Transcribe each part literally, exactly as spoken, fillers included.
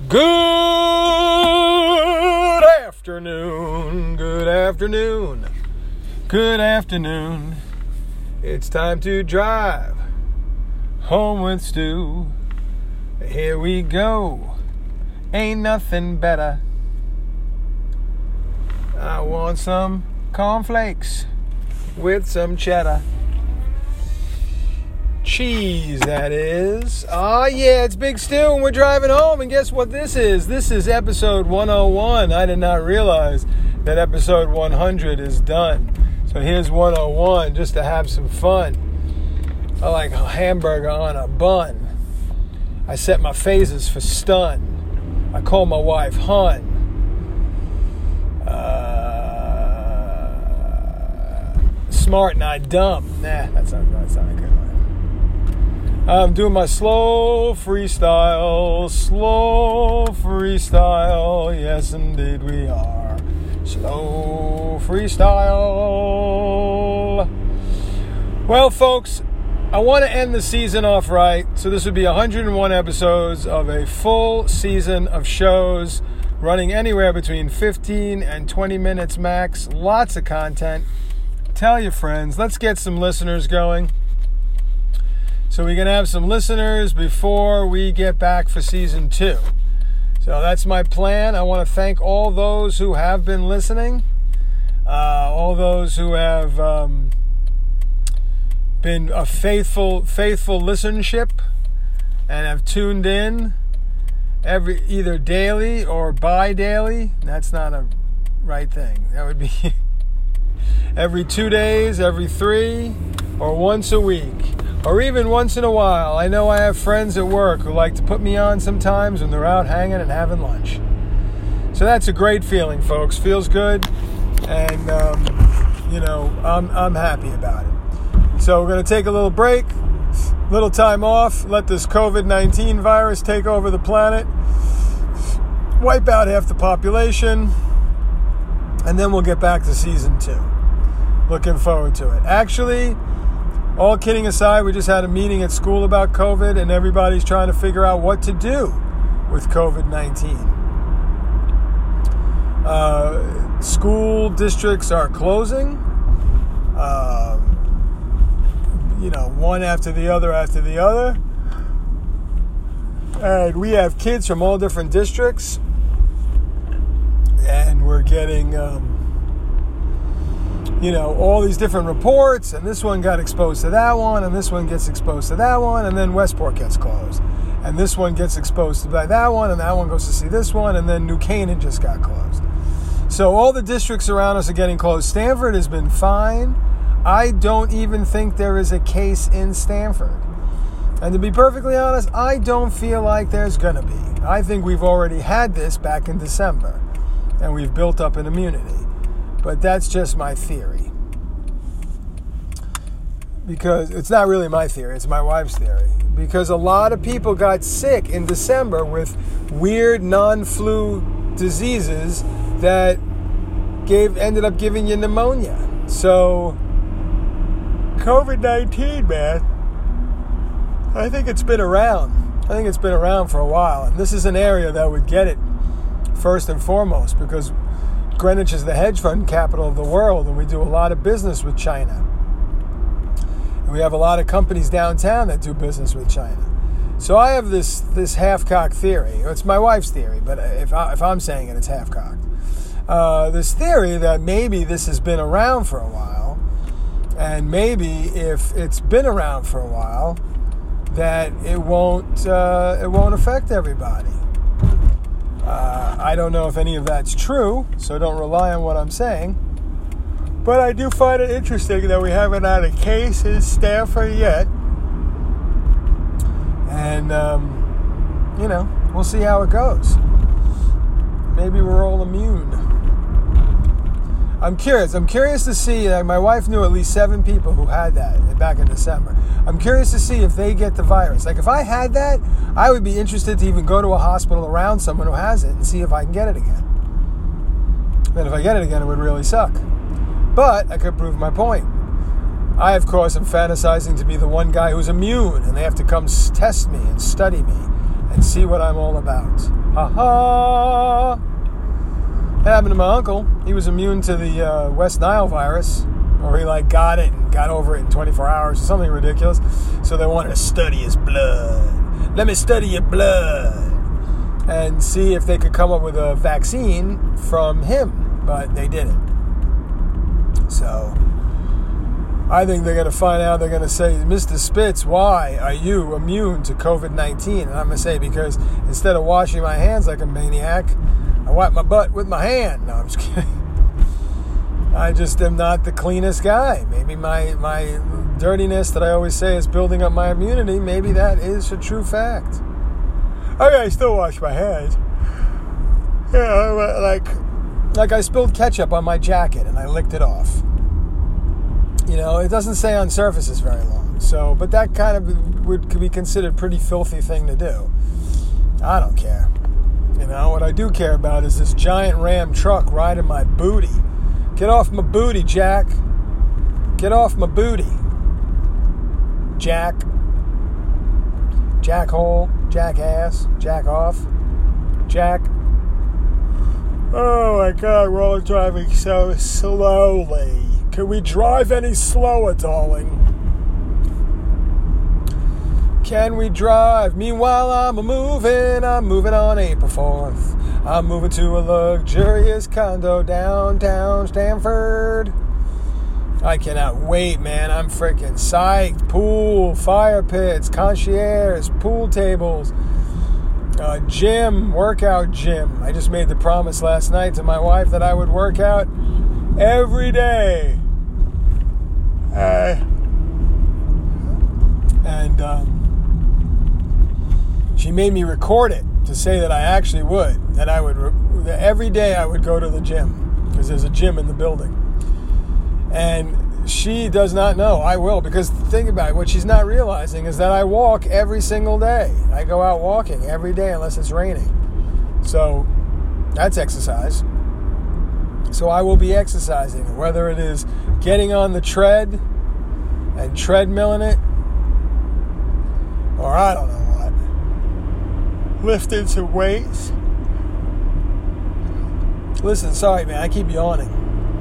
Good afternoon, good afternoon, good afternoon. It's time to drive home with Stu. Here we go. Ain't nothing better. I want some cornflakes with some cheddar. Cheese, that is. Oh, yeah, it's Big Stu, and we're driving home. And guess what this is? This is episode one oh one. I did not realize that episode one hundred is done. So here's one oh one, just to have some fun. I like a hamburger on a bun. I set my phases for stun. I call my wife Hun. Uh, smart, not dumb. Nah, that's not, that's not a good one. I'm doing my slow freestyle, slow freestyle. Yes, indeed we are. Slow freestyle. Well, folks, I want to end the season off right. So this would be one hundred one episodes of a full season of shows running anywhere between fifteen and twenty minutes max. Lots of content. Tell your friends. Let's get some listeners going. So we can have some listeners before we get back for season two. So that's my plan. I want to thank all those who have been listening, uh, all those who have um, been a faithful, faithful listenership and have tuned in every either daily or bi-daily. That's not a right thing. That would be every two days, every three, or once a week. Or even once in a while. I know I have friends at work who like to put me on sometimes when they're out hanging and having lunch. So that's a great feeling, folks. Feels good. And, um, you know, I'm, I'm happy about it. So we're going to take a little break, little time off, let this covid nineteen virus take over the planet, wipe out half the population, and then we'll get back to season two. Looking forward to it. Actually, all kidding aside, we just had a meeting at school about COVID, and everybody's trying to figure out what to do with covid nineteen. Uh, school districts are closing, uh, you know, one after the other after the other. And we have kids from all different districts, and we're getting... Um, you know, all these different reports, and this one got exposed to that one, and this one gets exposed to that one, and then Westport gets closed. And this one gets exposed to that one, and that one goes to see this one, and then New Canaan just got closed. So all the districts around us are getting closed. Stanford has been fine. I don't even think there is a case in Stanford. And to be perfectly honest, I don't feel like there's going to be. I think we've already had this back in December, and we've built up an immunity. But that's just my theory. Because it's not really my theory, it's my wife's theory. Because a lot of people got sick in December with weird non-flu diseases that gave ended up giving you pneumonia. So, covid nineteen, man, I think it's been around. I think it's been around for a while. And this is an area that would get it first and foremost, because Greenwich is the hedge fund capital of the world, and we do a lot of business with China. And we have a lot of companies downtown that do business with China. So I have this this half-cocked theory. It's my wife's theory, but if, I, if I'm saying it, it's half-cocked. Uh, this theory that maybe this has been around for a while, and maybe if it's been around for a while, that it won't uh, it won't affect everybody. Uh, I don't know if any of that's true, so don't rely on what I'm saying. But I do find it interesting that we haven't had a case in Stanford yet. And, um, you know, we'll see how it goes. Maybe we're all immune. I'm curious. I'm curious to see, like, my wife knew at least seven people who had that back in December. I'm curious to see if they get the virus. Like, if I had that, I would be interested to even go to a hospital around someone who has it and see if I can get it again. Then if I get it again, it would really suck. But I could prove my point. I, of course, am fantasizing to be the one guy who's immune, and they have to come test me and study me and see what I'm all about. Ha ha! It happened to my uncle. He was immune to the uh, West Nile virus, or he like got it and got over it in twenty-four hours or something ridiculous. So they wanted to study his blood. Let me study your blood and see if they could come up with a vaccine from him, but they didn't. So I think they're going to find out. They're going to say, Mister Spitz, why are you immune to covid nineteen? And I'm going to say, because instead of washing my hands like a maniac, I wipe my butt with my hand. No, I'm just kidding. I just am not the cleanest guy. Maybe my my dirtiness that I always say is building up my immunity. Maybe that is a true fact. I mean, I still wash my hands. Yeah, like, like I spilled ketchup on my jacket and I licked it off. You know, it doesn't stay on surfaces very long. So, but that kind of would be considered a pretty filthy thing to do. I don't care. You know, what I do care about is this giant Ram truck riding my booty. Get off my booty, Jack. Get off my booty. Jack. Jackhole. Jackass. Jack off. Jack. Oh my God, we're all driving so slowly. Can we drive any slower, darling? Can we drive? Meanwhile, I'm moving. I'm moving on April fourth. I'm moving to a luxurious condo downtown Stanford. I cannot wait, man. I'm freaking psyched. Pool, fire pits, concierge, pool tables, uh, gym, workout gym. I just made the promise last night to my wife that I would work out every day. Uh, and um, she made me record it to say that I actually would, that I would, that every day I would go to the gym, because there's a gym in the building. And she does not know I will, because think about it, what she's not realizing is that I walk every single day. I go out walking every day unless it's raining. So that's exercise. So I will be exercising, whether it is getting on the tread and treadmilling it, or I don't know what, lifting some weights. Listen, sorry man, I keep yawning.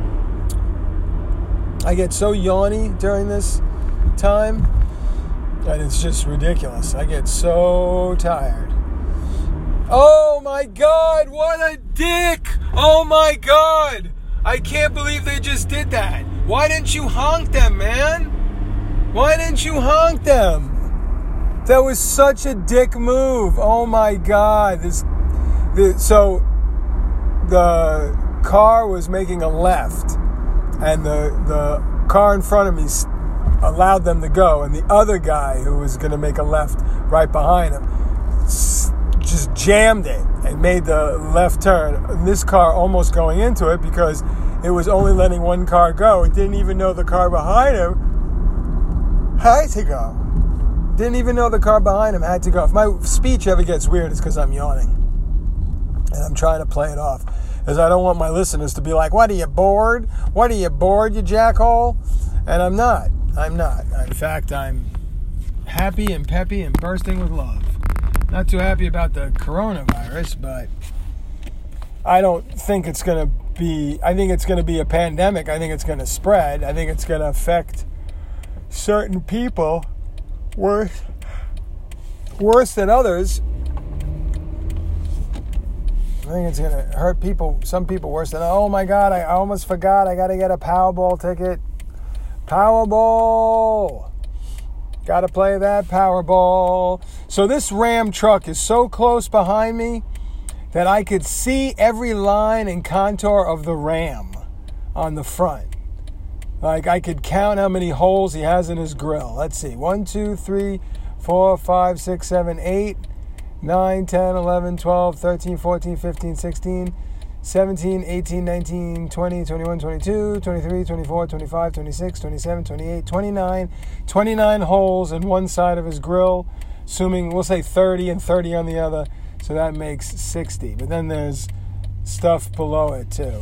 I get so yawny during this time that it's just ridiculous. I get so tired. Oh my God, what a dick! Oh my God! I can't believe they just did that. Why didn't you honk them, man? Why didn't you honk them? That was such a dick move. Oh my God. This, this so the car was making a left, and the the car in front of me allowed them to go, and the other guy who was going to make a left right behind him just jammed it and made the left turn. And this car almost going into it because it was only letting one car go. It didn't even know the car behind him had to go. Didn't even know the car behind him had to go. If my speech ever gets weird, it's because I'm yawning. And I'm trying to play it off. Because I don't want my listeners to be like, what, are you bored? What, are you bored, you jackhole? And I'm not. I'm not. In fact, I'm happy and peppy and bursting with love. Not too happy about the coronavirus, but I don't think it's going to be, I think it's going to be a pandemic. I think it's going to spread. I think it's going to affect certain people worse, worse than others. I think it's going to hurt people, some people worse than, oh my God, I almost forgot. I got to get a Powerball ticket. Powerball. Got to play that Powerball. So this Ram truck is so close behind me that I could see every line and contour of the Ram on the front. Like I could count how many holes he has in his grill. Let's see. One, two, three, four, five, six, seven, eight, nine, ten, eleven, twelve, thirteen, fourteen, fifteen, sixteen, seventeen, eighteen, nineteen, twenty, twenty-one, twenty-two, twenty-three, twenty-four, twenty-five, twenty-six, twenty-seven, twenty-eight, twenty-nine, twenty-nine holes in one side of his grill, assuming we'll say thirty and thirty on the other, so that makes sixty. But then there's stuff below it too.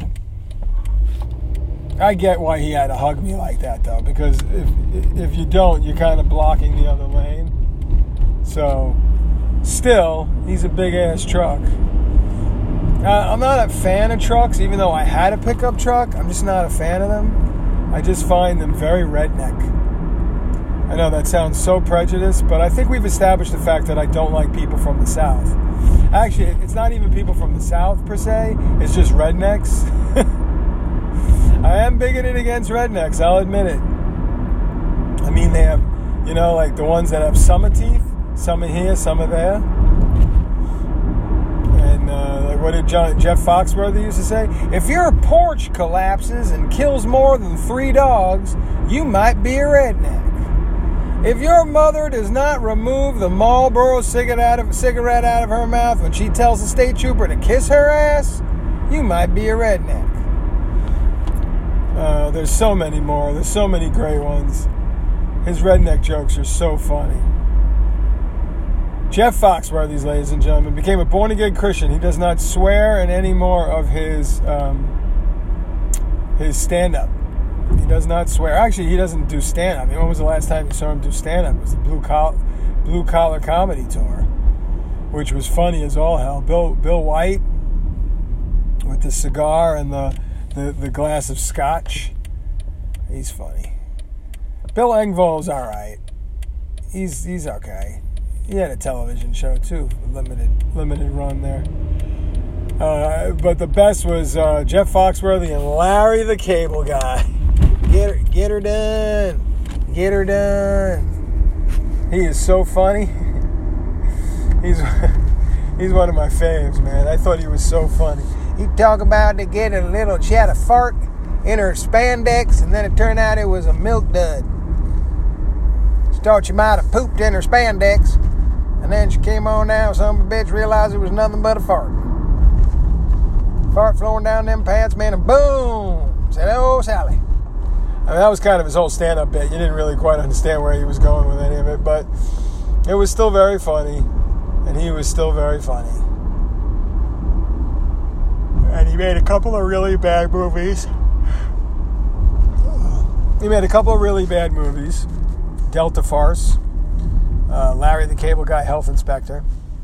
I get why he had to hug me like that though, because if if you don't, you're kind of blocking the other lane. So still, he's a big-ass truck. Uh, I'm not a fan of trucks, even though I had a pickup truck. I'm just not a fan of them. I just find them very redneck. I know that sounds so prejudiced, but I think we've established the fact that I don't like people from the South. Actually, it's not even people from the South, per se. It's just rednecks. I am bigoted against rednecks, I'll admit it. I mean, they have, you know, like the ones that have some teeth. Some are here, some are there. And uh, like what did John, Jeff Foxworthy used to say? If your porch collapses and kills more than three dogs, you might be a redneck. If your mother does not remove the Marlboro cigarette out of, cigarette out of her mouth when she tells the state trooper to kiss her ass, you might be a redneck. Uh, there's so many more. There's so many great ones. His redneck jokes are so funny. Jeff Foxworthy, ladies and gentlemen, became a born-again Christian. He does not swear in any more of his um, his stand-up. He does not swear. Actually, he doesn't do stand-up. I mean, when was the last time you saw him do stand-up? It was the Blue Collar, Blue Collar Comedy Tour, which was funny as all hell. Bill Bill White with the cigar and the, the, the glass of scotch. He's funny. Bill Engvall's all right. He's he's okay. He had a television show too, limited limited run there. Uh, but the best was uh, Jeff Foxworthy and Larry the Cable Guy. Get her, get her done, get her done. He is so funny. He's he's one of my faves, man. I thought he was so funny. He talk about to get a little, she had a fart in her spandex, and then it turned out it was a milk dud. She thought she might have pooped in her spandex. And then she came on down, some of a bitch realized it was nothing but a fart. Fart flowing down them pants, man, and boom! Said, oh, Sally. I mean, that was kind of his whole stand-up bit. You didn't really quite understand where he was going with any of it, but it was still very funny, and he was still very funny. And he made a couple of really bad movies. He made a couple of really bad movies. Delta Farce. Uh, Larry the Cable Guy, Health Inspector.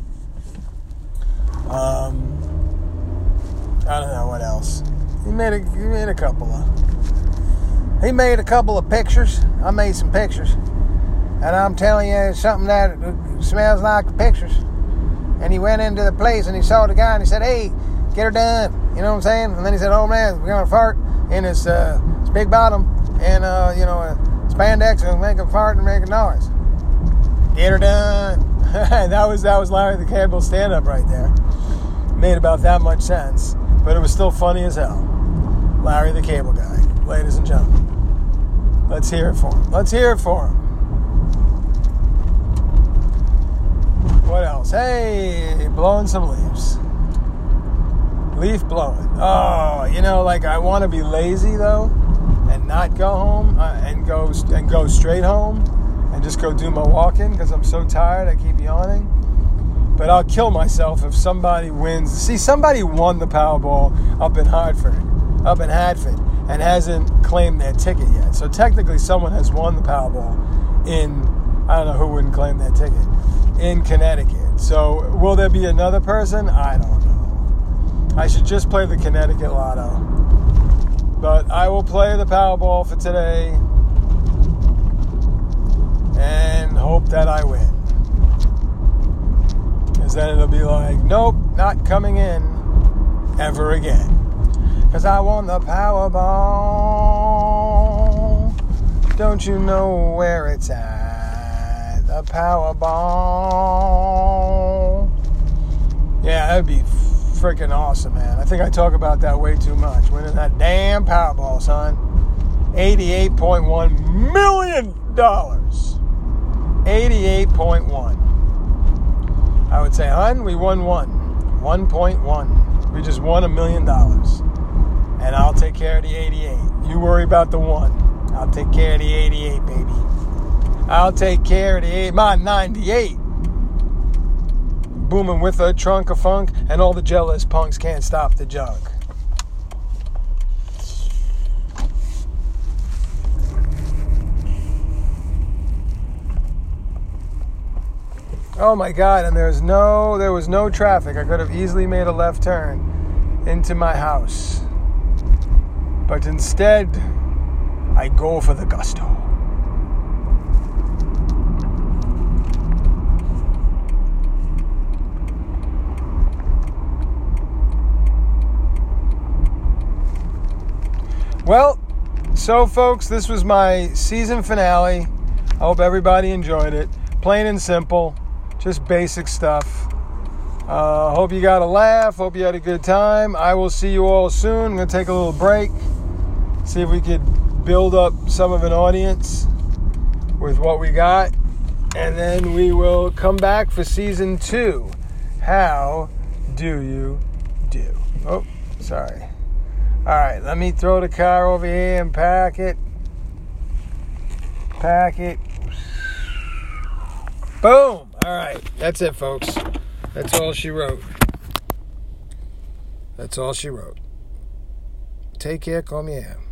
Um, I don't know what else. He made a he made a couple of. He made a couple of pictures. I made some pictures, and I'm telling you, it's something that smells like the pictures. And he went into the place and he saw the guy and he said, "Hey, get her done." You know what I'm saying? And then he said, "Oh man, we're gonna fart in his, uh, his big bottom and uh, you know uh, spandex and make a fart and make a noise." Get her done. that was that was Larry the Cable stand-up right there. Made about that much sense, but it was still funny as hell. Larry the Cable Guy, ladies and gentlemen. Let's hear it for him. Let's hear it for him. What else? Hey, blowing some leaves. Leaf blowing. Oh, you know, like I want to be lazy though, and not go home uh, and go and go straight home. And just go do my walking because I'm so tired. I keep yawning. But I'll kill myself if somebody wins. See, somebody won the Powerball up in Hartford, up in Hartford, and hasn't claimed their ticket yet. So technically, someone has won the Powerball in, I don't know who wouldn't claim their ticket, in Connecticut. So will there be another person? I don't know. I should just play the Connecticut Lotto. But I will play the Powerball for today. And hope that I win. Because then it'll be like, nope, not coming in ever again. Because I won the Powerball. Don't you know where it's at? The Powerball. Yeah, that'd be freaking awesome, man. I think I talk about that way too much. Winning that damn Powerball, son. eighty-eight point one million dollars. eighty-eight point one. I would say, hun, we won one. one point one. We just won a million dollars. And I'll take care of the eighty-eight. You worry about the one. I'll take care of the eighty-eight, baby. I'll take care of the eight. My ninety-eight. Booming with a trunk of funk, and all the jealous punks can't stop the junk. Oh my God, and there's no, there was no traffic. I could have easily made a left turn into my house. But instead, I go for the gusto. Well, so folks, this was my season finale. I hope everybody enjoyed it. Plain and simple, just basic stuff. Uh, hope you got a laugh. Hope you had a good time. I will see you all soon. I'm going to take a little break. See if we could build up some of an audience with what we got. And then we will come back for season two. How do you do? Oh, sorry. All right, let me throw the car over here and park it. Pack it. Boom. All right, that's it, folks. That's all she wrote. That's all she wrote. Take care, call me Am.